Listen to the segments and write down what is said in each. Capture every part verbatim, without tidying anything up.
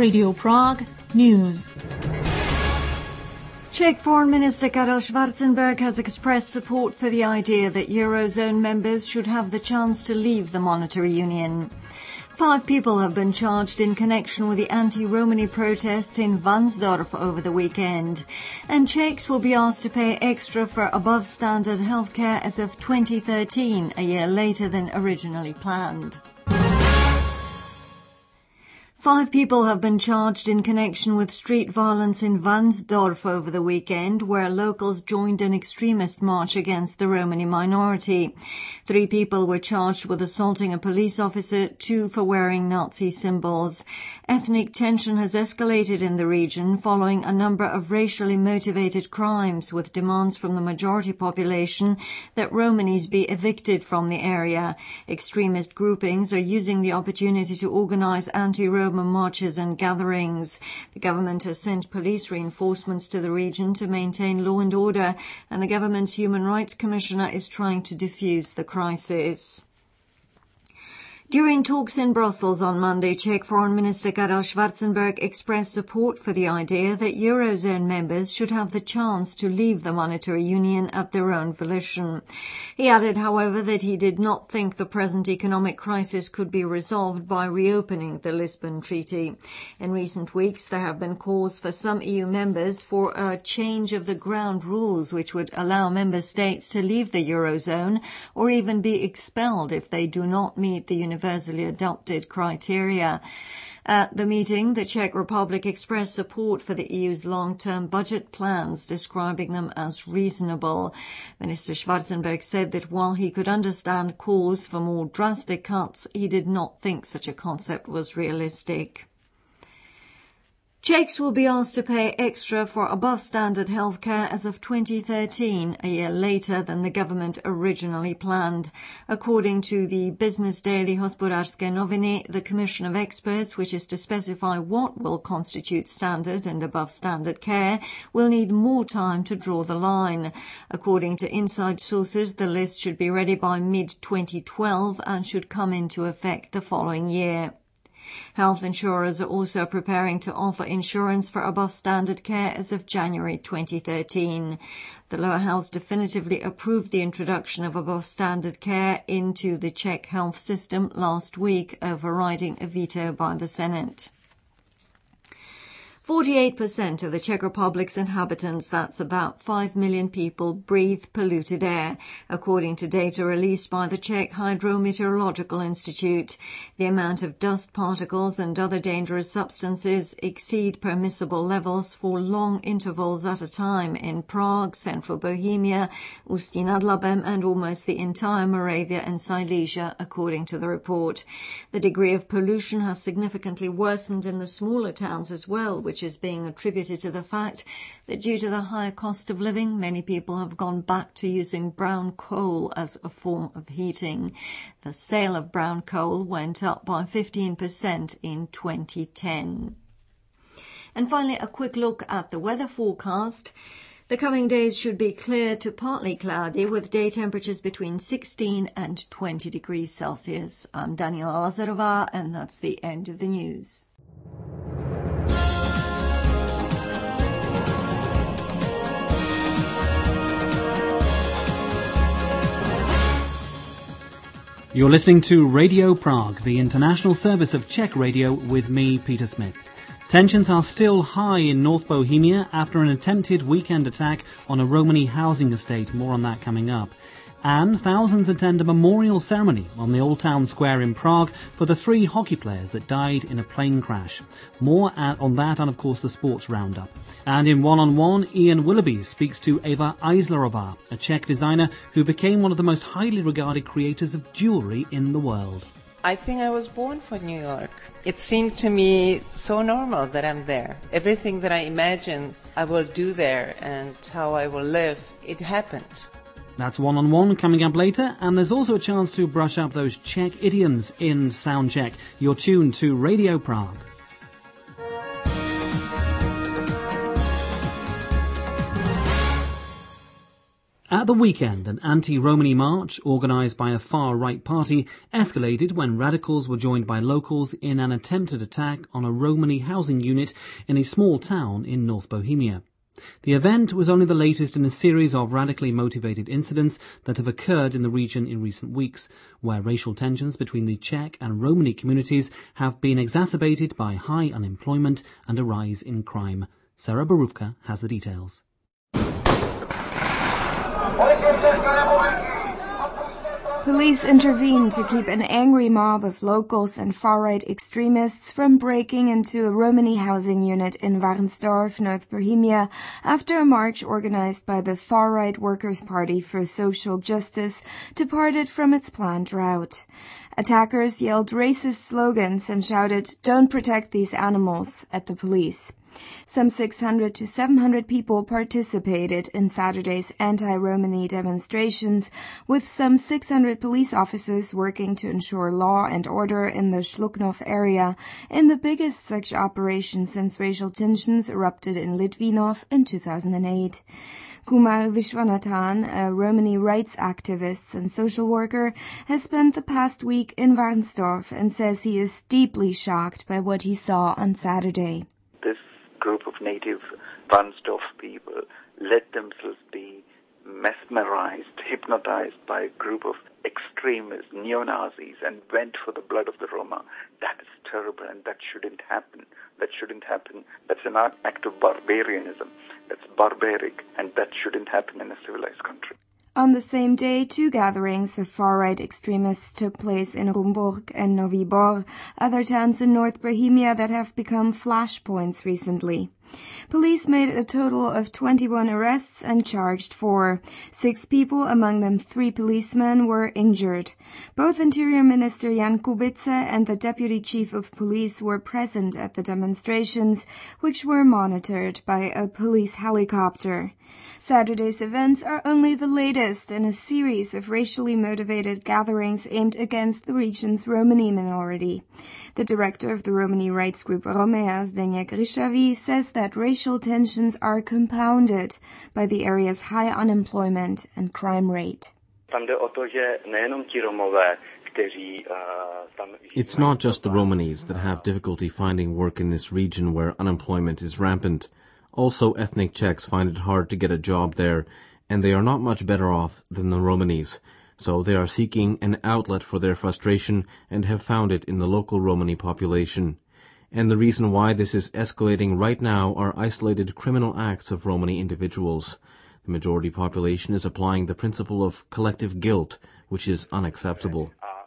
Radio Prague News. Czech Foreign Minister Karel Schwarzenberg has expressed support for the idea that Eurozone members should have the chance to leave the monetary union. Five people have been charged in connection with the anti-Romani protests in Varnsdorf over the weekend. And Czechs will be asked to pay extra for above-standard healthcare as of twenty thirteen, a year later than originally planned. Five people have been charged in connection with street violence in Varnsdorf over the weekend, where locals joined an extremist march against the Romani minority. Three people were charged with assaulting a police officer, two for wearing Nazi symbols. Ethnic tension has escalated in the region following a number of racially motivated crimes, with demands from the majority population that Romanis be evicted from the area. Extremist groupings are using the opportunity to organize anti-Roma marches and gatherings. The government has sent police reinforcements to the region to maintain law and order, and the government's Human Rights Commissioner is trying to defuse the crisis. During talks in Brussels on Monday, Czech Foreign Minister Karel Schwarzenberg expressed support for the idea that Eurozone members should have the chance to leave the monetary union at their own volition. He added, however, that he did not think the present economic crisis could be resolved by reopening the Lisbon Treaty. In recent weeks, there have been calls for some E U members for a change of the ground rules which would allow member states to leave the Eurozone or even be expelled if they do not meet the universal universally adopted criteria. At the meeting, the Czech Republic expressed support for the E U's long-term budget plans, describing them as reasonable. Minister Schwarzenberg said that while he could understand calls for more drastic cuts, he did not think such a concept was realistic. Czechs will be asked to pay extra for above-standard healthcare as of twenty thirteen, a year later than the government originally planned. According to the business daily Hospodářské noviny, the Commission of Experts, which is to specify what will constitute standard and above-standard care, will need more time to draw the line. According to inside sources, the list should be ready by mid twenty twelve and should come into effect the following year. Health insurers are also preparing to offer insurance for above-standard care as of January twenty thirteen. The lower house definitively approved the introduction of above-standard care into the Czech health system last week, overriding a veto by the Senate. forty-eight percent of the Czech Republic's inhabitants, that's about five million people, breathe polluted air, according to data released by the Czech Hydrometeorological Institute. The amount of dust particles and other dangerous substances exceed permissible levels for long intervals at a time in Prague, central Bohemia, Ústí nad Labem, and almost the entire Moravia and Silesia, according to the report. The degree of pollution has significantly worsened in the smaller towns as well, which is being attributed to the fact that due to the higher cost of living, many people have gone back to using brown coal as a form of heating. The sale of brown coal went up by fifteen percent in twenty ten. And finally, a quick look at the weather forecast. The coming days should be clear to partly cloudy, with day temperatures between sixteen and twenty degrees Celsius. I'm Daniela Lazarová, and that's the end of the news. You're listening to Radio Prague, the international service of Czech radio, with me, Peter Smith. Tensions are still high in North Bohemia after an attempted weekend attack on a Romani housing estate. More on that coming up. And thousands attend a memorial ceremony on the Old Town Square in Prague for the three hockey players that died in a plane crash. More on that and, of course, the sports roundup. And in One-on-One, Ian Willoughby speaks to Eva Eislerová, a Czech designer who became one of the most highly regarded creators of jewellery in the world. I think I was born for New York. It seemed to me so normal that I'm there. Everything that I imagine I will do there and how I will live, it happened. That's One-on-One coming up later, and there's also a chance to brush up those Czech idioms in Soundcheck. You're tuned to Radio Prague. At the weekend, an anti-Romani march, organised by a far-right party, escalated when radicals were joined by locals in an attempted attack on a Romani housing unit in a small town in North Bohemia. The event was only the latest in a series of radically motivated incidents that have occurred in the region in recent weeks, where racial tensions between the Czech and Romani communities have been exacerbated by high unemployment and a rise in crime. Sarah Borówka has the details. Police intervened to keep an angry mob of locals and far-right extremists from breaking into a Romani housing unit in Warnsdorf, North Bohemia, after a march organized by the far-right Workers' Party for Social Justice departed from its planned route. Attackers yelled racist slogans and shouted, "Don't protect these animals," at the police. Some six hundred to seven hundred people participated in Saturday's anti-Romani demonstrations, with some six hundred police officers working to ensure law and order in the Shluknov area, in the biggest such operation since racial tensions erupted in Litvinov in two thousand eight. Kumar Vishwanathan, a Romani rights activist and social worker, has spent the past week in Warnsdorf and says he is deeply shocked by what he saw on Saturday. Group of native Warnsdorf people let themselves be mesmerized, hypnotized by a group of extremists, neo-Nazis, and went for the blood of the Roma. That is terrible, and that shouldn't happen. That shouldn't happen. That's an act of barbarianism. That's barbaric, and that shouldn't happen in a civilized country. On the same day, two gatherings of far-right extremists took place in Rumburg and Novi Bor, other towns in North Bohemia that have become flashpoints recently. Police made a total of twenty-one arrests and charged four. Six people, among them three policemen, were injured. Both Interior Minister Jan Kubice and the Deputy Chief of Police were present at the demonstrations, which were monitored by a police helicopter. Saturday's events are only the latest in a series of racially motivated gatherings aimed against the region's Romani minority. The director of the Romani rights group Romea, Zdeněk Ryšavý, says that racial tensions are compounded by the area's high unemployment and crime rate. It's not just the Romanis that have difficulty finding work in this region where unemployment is rampant. Also, ethnic Czechs find it hard to get a job there, and they are not much better off than the Romanis. So they are seeking an outlet for their frustration and have found it in the local Romani population. And the reason why this is escalating right now are isolated criminal acts of Romani individuals. The majority population is applying the principle of collective guilt, which is unacceptable.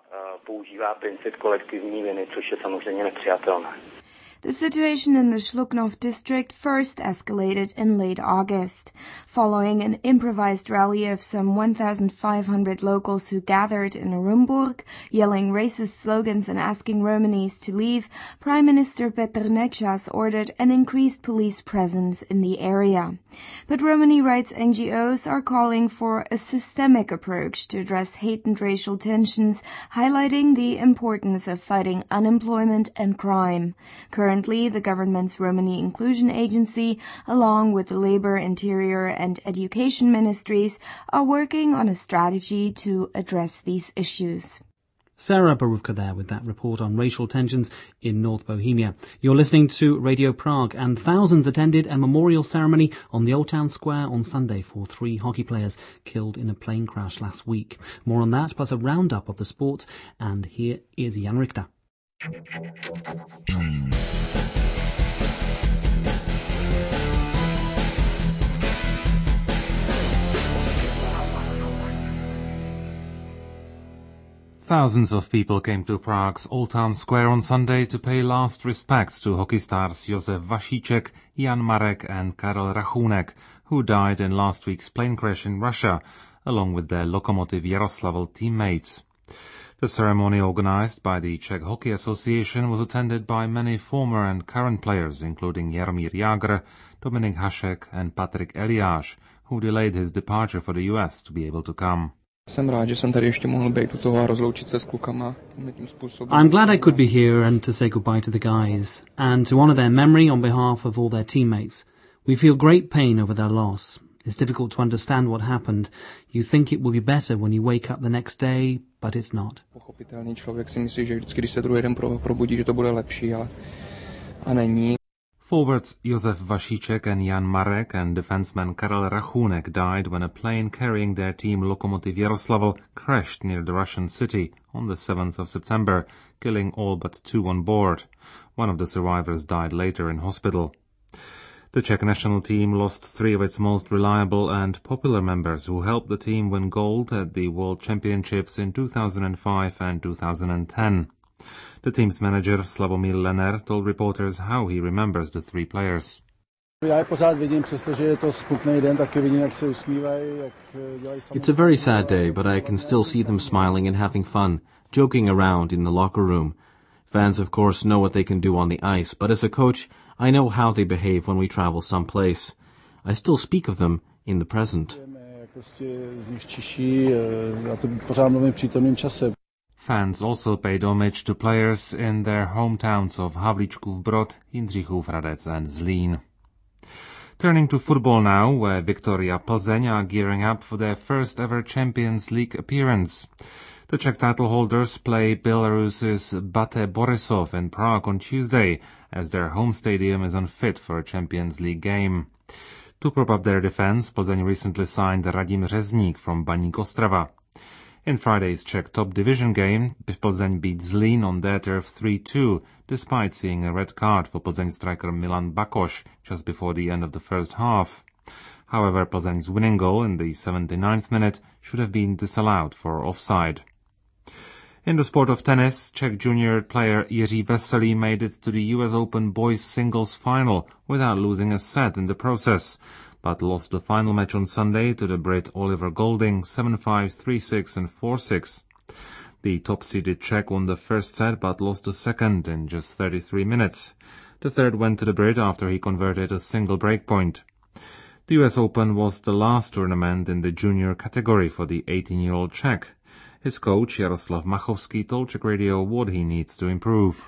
The situation in the Shluknov district first escalated in late August. Following an improvised rally of some one thousand five hundred locals who gathered in Rumburg, yelling racist slogans and asking Romanis to leave, Prime Minister Petr Nečas ordered an increased police presence in the area. But Romani rights N G Os are calling for a systemic approach to address hate and racial tensions, highlighting the importance of fighting unemployment and crime. Currently, the government's Romani Inclusion Agency, along with the Labour, Interior and Education ministries, are working on a strategy to address these issues. Sarah Borówka there with that report on racial tensions in North Bohemia. You're listening to Radio Prague, and thousands attended a memorial ceremony on the Old Town Square on Sunday for three hockey players killed in a plane crash last week. More on that, plus a roundup of the sport, and here is Jan Richter. Thousands of people came to Prague's Old Town Square on Sunday to pay last respects to hockey stars Josef Vašíček, Jan Marek and Karel Rachůnek, who died in last week's plane crash in Russia, along with their Lokomotiv Yaroslavl teammates. The ceremony, organized by the Czech Hockey Association, was attended by many former and current players, including Jaromír Jágr, Dominik Hašek and Patrik Eliáš, who delayed his departure for the U S to be able to come. I'm glad I could be here and to say goodbye to the guys, and to honour their memory on behalf of all their teammates. We feel great pain over their loss. It's difficult to understand what happened. You think it will be better when you wake up the next day, but it's not. Pochopitelný člověk si myslí, že vždycky, když se druhý den probudí, že to bude lepší, ale a není. Forwards Josef Vašíček and Jan Marek and defenseman Karel Rachunek died when a plane carrying their team Lokomotiv Yaroslavl crashed near the Russian city on the seventh of September, killing all but two on board. One of the survivors died later in hospital. The Czech national team lost three of its most reliable and popular members who helped the team win gold at the World Championships in two thousand five and two thousand ten. The team's manager, Slavomír Lenner, told reporters how he remembers the three players. It's a very sad day, but I can still see them smiling and having fun, joking around in the locker room. Fans, of course, know what they can do on the ice, but as a coach, I know how they behave when we travel someplace. I still speak of them in the present. Fans also paid homage to players in their hometowns of Havlíčkův Brod, Jindřichův Hradec and Zlín. Turning to football now, where Viktoria Plzeň are gearing up for their first ever Champions League appearance. The Czech title holders play Belarus's Bate Borisov in Prague on Tuesday, as their home stadium is unfit for a Champions League game. To prop up their defense, Plzeň recently signed Radim Řezník from Baník Ostrava. In Friday's Czech top division game, Plzeň beat Zlín on their turf three two, despite seeing a red card for Plzeň striker Milan Bakos just before the end of the first half. However, Plzeň's winning goal in the seventy-ninth minute should have been disallowed for offside. In the sport of tennis, Czech junior player Jiří Veselý made it to the U S Open boys singles final without losing a set in the process, but lost the final match on Sunday to the Brit Oliver Golding seven five, three six and four six. The top-seeded Czech won the first set but lost the second in just thirty-three minutes. The third went to the Brit after he converted a single breakpoint. The U S Open was the last tournament in the junior category for the eighteen-year-old Czech. His coach, Jaroslav Machovský, told Czech Radio what he needs to improve.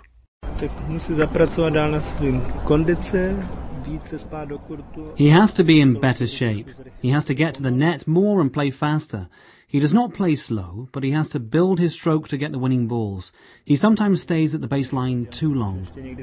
He has to be in better shape. He has to get to the net more and play faster. He does not play slow, but he has to build his stroke to get the winning balls. He sometimes stays at the baseline too long.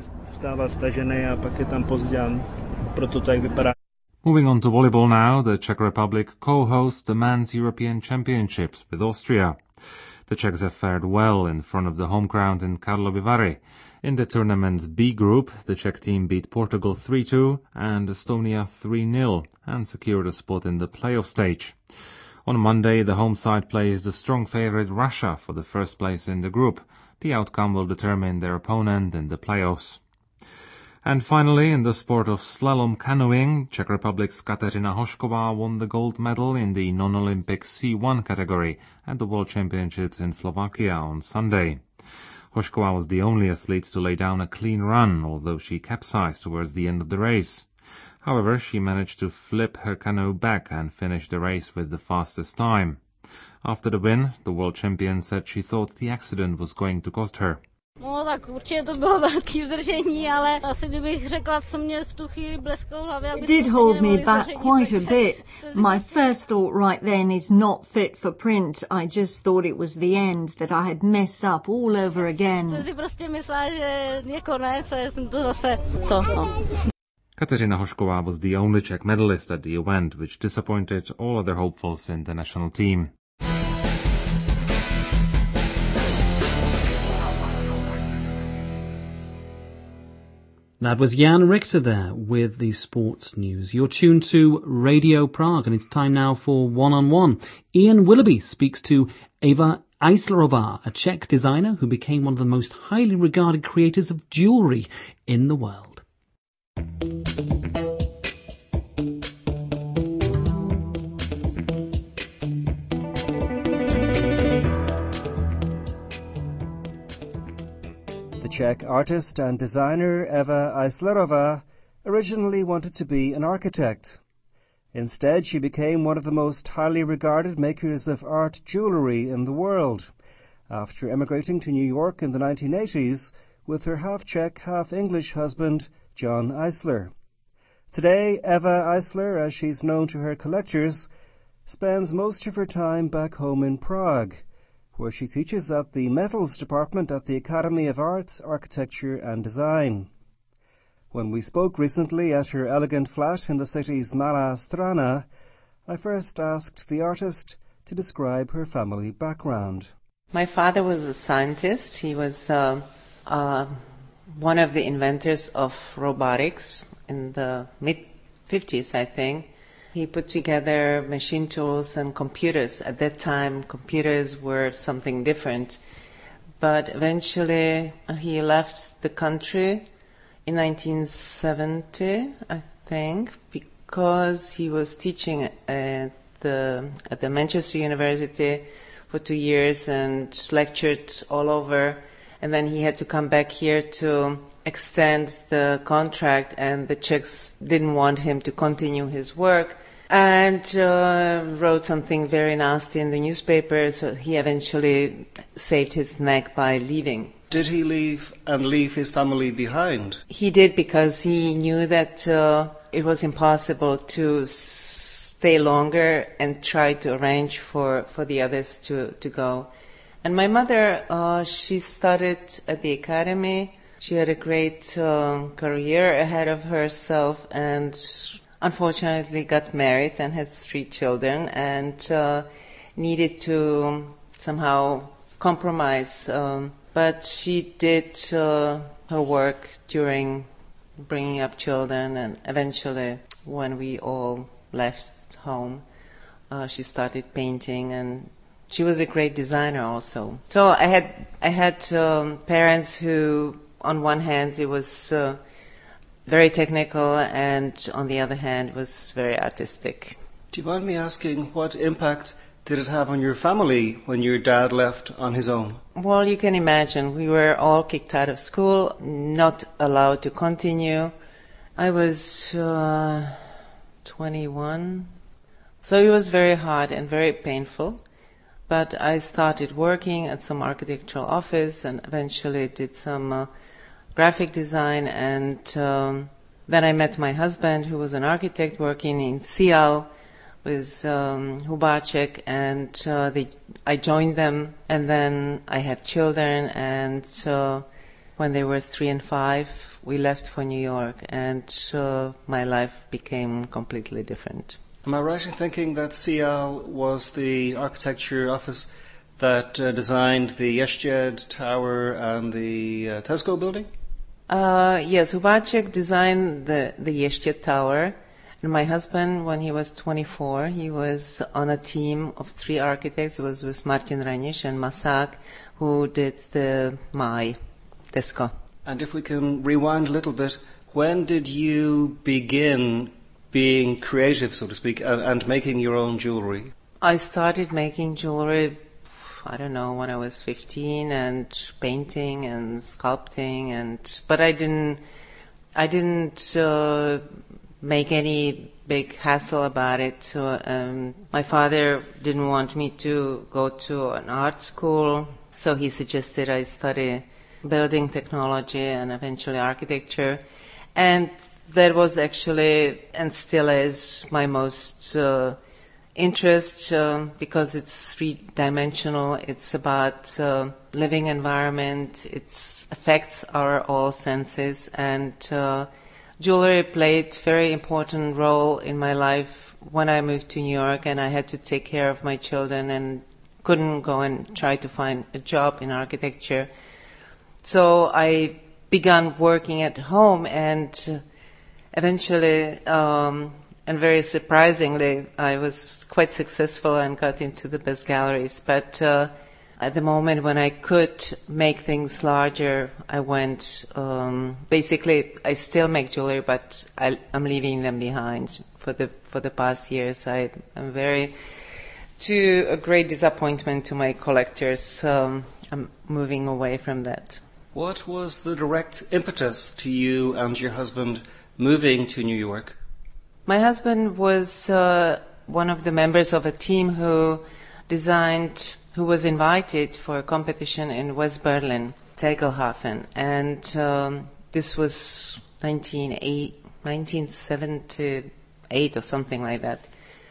Moving on to volleyball now, the Czech Republic co-hosts the Men's European Championships with Austria. The Czechs have fared well in front of the home crowd in Karlovy Vary. In the tournament's B group, the Czech team beat Portugal three two and Estonia three nil and secured a spot in the playoff stage. On Monday, the home side plays the strong favorite Russia for the first place in the group. The outcome will determine their opponent in the playoffs. And finally, in the sport of slalom canoeing, Czech Republic's Kateřina Hošková won the gold medal in the non-Olympic C one category at the World Championships in Slovakia on Sunday. Hošková was the only athlete to lay down a clean run, although she capsized towards the end of the race. However, she managed to flip her canoe back and finish the race with the fastest time. After the win, the world champion said she thought the accident was going to cost her. No, tak určitě to bylo velký zdržení, ale asi kdybych řekla, co mě v tu chvíli blesklo v hlavě. It did hold me back quite a bit. My first thought right then is not fit for print. I just thought it was the end, that I had messed up all over again. Jsem si prostě myslela, že je konec a jsem to zase to, no. Kateřina Hošková was the only Czech medalist at the event, which disappointed all other hopefuls in the national team. That was Jan Richter there with the sports news. You're tuned to Radio Prague, and it's time now for One-on-One. Ian Willoughby speaks to Eva Eislerová, a Czech designer who became one of the most highly regarded creators of jewellery in the world. The Czech artist and designer Eva Eislerová originally wanted to be an architect. Instead, she became one of the most highly regarded makers of art jewellery in the world, after emigrating to New York in the nineteen eighties with her half-Czech, half-English husband, John Eisler. Today, Eva Eisler, as she's known to her collectors, spends most of her time back home in Prague, where she teaches at the Metals Department at the Academy of Arts, Architecture and Design. When we spoke recently at her elegant flat in the city's Malá Strana, I first asked the artist to describe her family background. My father was a scientist. He was uh, uh, one of the inventors of robotics in the mid-fifties, I think. He put together machine tools and computers. At that time, computers were something different. But eventually, he left the country in nineteen seventy, I think, because he was teaching at the, at the Manchester University for two years and lectured all over. And then he had to come back here to extend the contract, and the Czechs didn't want him to continue his work. And uh, wrote something very nasty in the newspaper, so he eventually saved his neck by leaving. Did he leave and leave his family behind? He did, because he knew that uh, it was impossible to stay longer and try to arrange for, for the others to, to go. And my mother, uh, she studied at the academy. She had a great uh, career ahead of herself, and unfortunately got married and had three children, and uh, needed to somehow compromise. Um, but she did uh, her work during bringing up children, and eventually when we all left home, uh, she started painting, and she was a great designer also. So I had, I had um, parents who, on one hand, it was uh, very technical, and on the other hand was very artistic. Do you mind me asking, what impact did it have on your family when your dad left on his own? Well, you can imagine. We were all kicked out of school, not allowed to continue. I was uh, twenty-one, so it was very hard and very painful. But I started working at some architectural office and eventually did some uh, graphic design, and um, then I met my husband, who was an architect working in Sial with um, Hubáček, and uh, they, I joined them, and then I had children, and uh, when they were three and five, we left for New York, and uh, my life became completely different. Am I right in thinking that Sial was the architecture office that uh, designed the Ještěd Tower and the uh, Tesco building? Uh, yes, Hubáček designed the, the Ještěd Tower, and my husband, when he was twenty-four, he was on a team of three architects. It was with Martin Raniš and Masák, who did the Máj, Tesco. And if we can rewind a little bit, when did you begin being creative, so to speak, and, and making your own jewelry? I started making jewelry, I don't know, when I was fifteen, and painting and sculpting, and but I didn't, I didn't uh, make any big hassle about it. So, um, my father didn't want me to go to an art school, so he suggested I study building technology and eventually architecture, and that was actually, and still is, my most uh, interest, uh, because it's three-dimensional. It's about uh, living environment. It affects our all senses, and uh, jewelry played very important role in my life when I moved to New York, and I had to take care of my children and couldn't go and try to find a job in architecture. So I began working at home, and uh, eventually, um, and very surprisingly, I was quite successful and got into the best galleries. But uh, at the moment when I could make things larger, I went, um, basically, I still make jewelry, but I, I'm leaving them behind for the for the past years. I, I'm very, to a great disappointment to my collectors, um, I'm moving away from that. What was the direct impetus to you and your husband moving to New York? My husband was uh, one of the members of a team who designed, who was invited for a competition in West Berlin, Tegelhafen, and um, this was nineteen nineteen seventy-eight or something like that.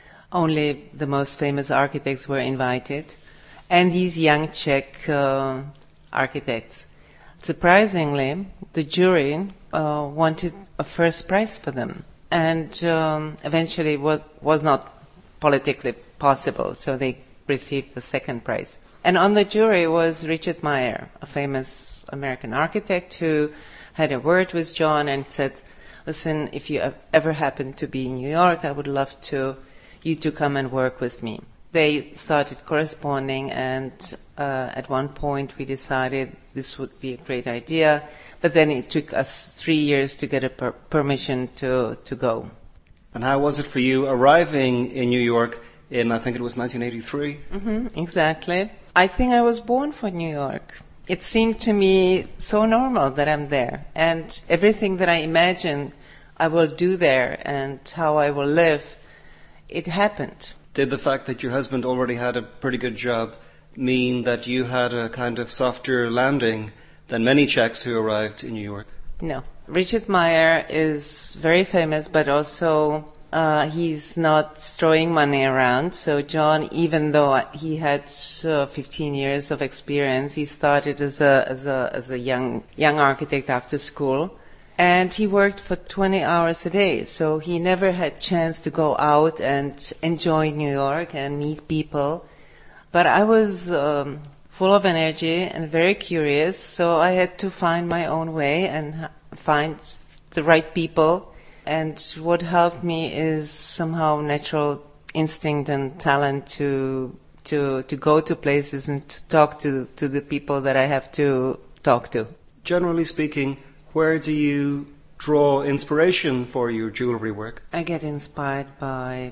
Only the most famous architects were invited, and these young Czech uh, architects. Surprisingly, the jury uh, wanted a first prize for them, and um, eventually what was not politically possible, so they received the second prize. And on the jury was Richard Meyer, a famous American architect who had a word with John and said, listen, if you ever happen to be in New York, I would love to you to come and work with me. They started corresponding, and uh, at one point we decided this would be a great idea, but then it took us three years to get a per- permission to, to go. And how was it for you arriving in New York in, I think it was nineteen eighty-three? Mm-hmm, exactly. I think I was born for New York. It seemed to me so normal that I'm there, and everything that I imagined I will do there and how I will live, it happened. Did the fact that your husband already had a pretty good job mean that you had a kind of softer landing than many Czechs who arrived in New York? No. Richard Meyer is very famous, but also uh, he's not throwing money around. So John, even though he had uh, fifteen years of experience, he started as a as a as a young young architect after school, and he worked for twenty hours a day. So he never had chance to go out and enjoy New York and meet people. But I was um, full of energy and very curious, so I had to find my own way and find the right people. And what helped me is somehow natural instinct and talent to to to go to places and to talk to, to the people that I have to talk to. Generally speaking, where do you draw inspiration for your jewelry work? I get inspired by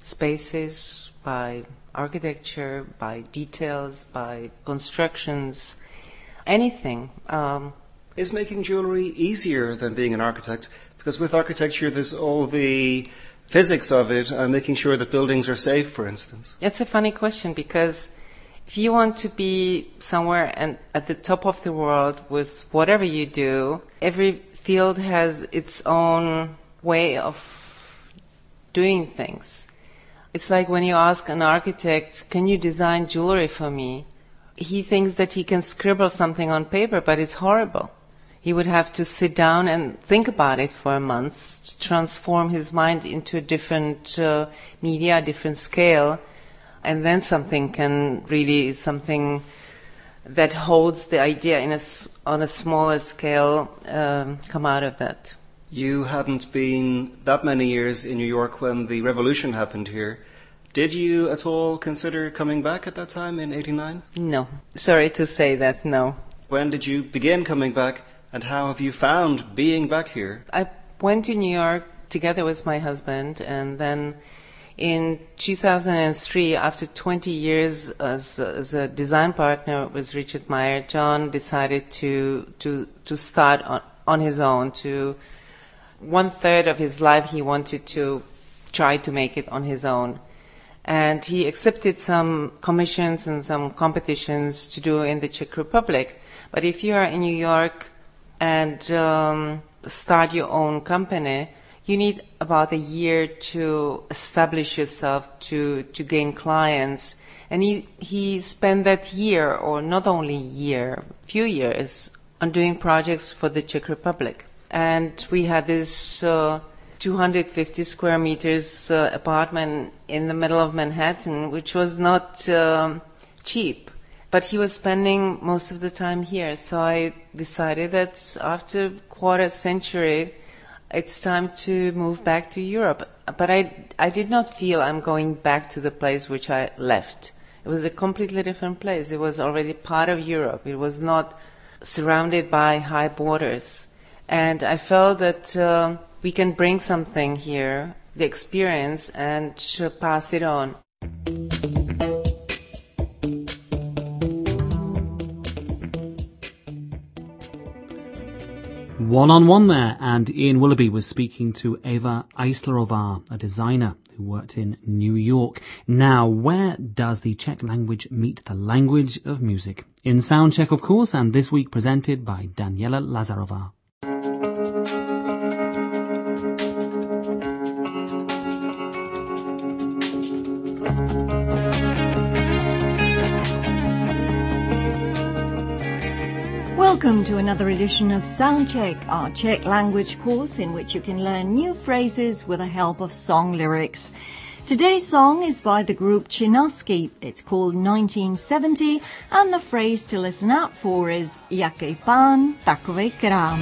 spaces, by architecture, by details, by constructions, anything. Um, Is making jewelry easier than being an architect? Because with architecture there's all the physics of it and making sure that buildings are safe, for instance. It's a funny question, because if you want to be somewhere and at the top of the world with whatever you do, every field has its own way of doing things. It's like when you ask an architect, can you design jewelry for me? He thinks that he can scribble something on paper, but it's horrible. He would have to sit down and think about it for a month to transform his mind into a different uh, media, a different scale, and then something can really, something that holds the idea in a, on a smaller scale, um, come out of that. You hadn't been that many years in New York when the revolution happened here. Did you at all consider coming back at that time in eighty-nine? No. Sorry to say that, no. When did you begin coming back, and how have you found being back here? I went to New York together with my husband, and then in two thousand three, after twenty years as, as a design partner with Richard Meyer, John decided to to to start on, on his own. To one third of his life, he wanted to try to make it on his own, and he accepted some commissions and some competitions to do in the Czech Republic. But if you are in New York and um, start your own company, you need about a year to establish yourself, to, to gain clients. And he, he spent that year, or not only year, few years, on doing projects for the Czech Republic. And we had this uh, two hundred fifty square meters uh, apartment in the middle of Manhattan, which was not uh, cheap. But he was spending most of the time here. So I decided that after a quarter century, it's time to move back to Europe. But I, I did not feel I'm going back to the place which I left. It was a completely different place. It was already part of Europe. It was not surrounded by high borders. And I felt that uh, we can bring something here, the experience, and pass it on. One-on-one there, and Ian Willoughby was speaking to Eva Eislerová, a designer who worked in New York. Now, where does the Czech language meet the language of music? In Soundcheck, of course, and this week presented by Daniela Lazarová. Welcome to another edition of Soundcheck, our Czech language course in which you can learn new phrases with the help of song lyrics. Today's song is by the group Činasky. It's called nineteen seventy, and the phrase to listen out for is Jakej pán, takovej krám.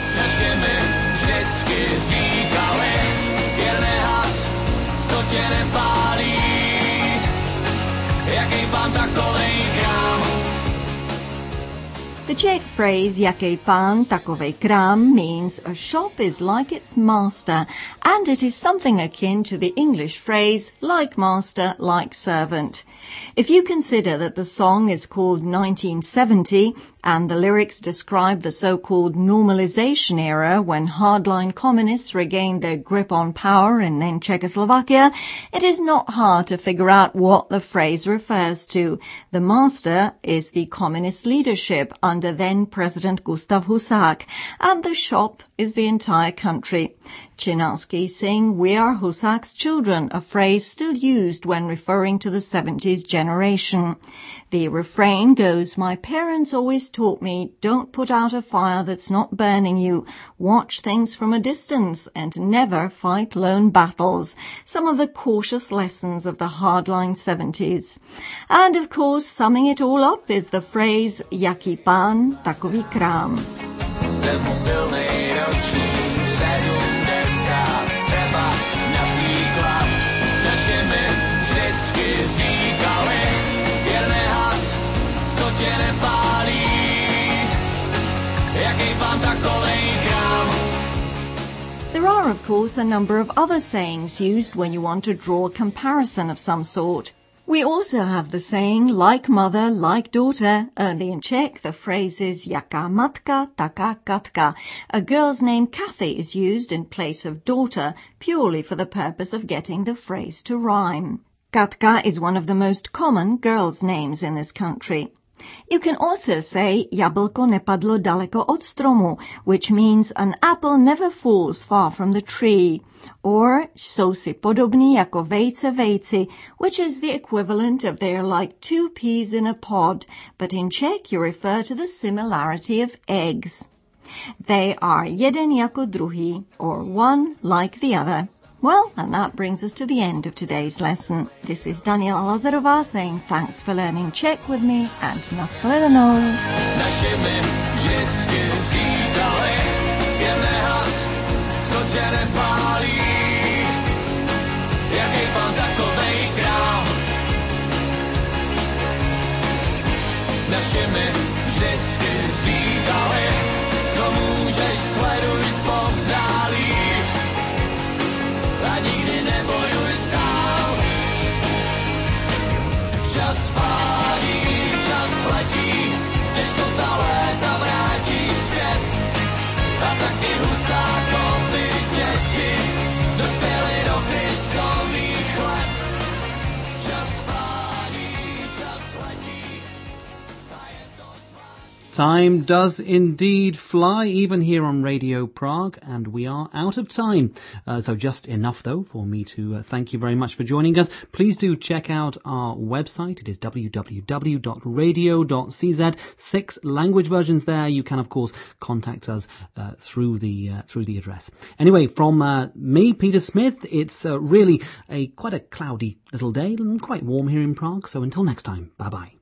The Czech phrase Jakej pán, takovej krám means a shop is like its master, and it is something akin to the English phrase like master, like servant. If you consider that the song is called nineteen seventy and the lyrics describe the so-called normalization era when hardline communists regained their grip on power in then Czechoslovakia, it is not hard to figure out what the phrase refers to. The master is the communist leadership under then President Gustav Husák, and the shop is the entire country. Činasky sing "We are Husák's children," a phrase still used when referring to the seventies generation. The refrain goes, "My parents always taught me, don't put out a fire that's not burning you, watch things from a distance, and never fight lone battles," some of the cautious lessons of the hardline seventies. And of course, summing it all up is the phrase Jaký pán, takový krám. Jsem silnej ročník sedmdesát, třeba například naše mi vždycky říkali, jen nehas, co tě nepálí, jaký pán takovej krám. There are, of course, a number of other sayings used when you want to draw a comparison of some sort. We also have the saying, like mother, like daughter. Only in Czech, the phrase is jaká matka, taká Katka. A girl's name Kathy is used in place of daughter, purely for the purpose of getting the phrase to rhyme. Katka is one of the most common girls' names in this country. You can also say jablko nepadlo daleko od stromu, which means an apple never falls far from the tree, or jsou si podobní jako vejce vejci, which is the equivalent of they're like two peas in a pod, but in Czech you refer to the similarity of eggs. They are jeden jako druhý, or one like the other. Well, and that brings us to the end of today's lesson. This is Daniela Lazarová saying thanks for learning Czech with me and nashledanou. Naši mi vždycky říkali, jen nehas, co tě nepálí, jakej pán takovej krám. Naši mi vždycky říkali, co můžeš, sleduj zpovzdálí. A nikdy nebojuj sám. Čas pálí, čas letí, těžko ta léta vrátí zpět. A taky Husákovi děti dospěli do Kristových let. Čas pálí, čas letí, a je to zvláštní. Time does indeed fly, even here on Radio Prague, and we are out of time. Uh, so just enough, though, for me to uh, thank you very much for joining us. Please do check out our website. It is w w w dot radio dot c z. Six language versions there. You can, of course, contact us uh, through the uh, through the address. Anyway, from uh, me, Peter Smith, it's uh, really a quite a cloudy little day and quite warm here in Prague. So until next time, bye-bye.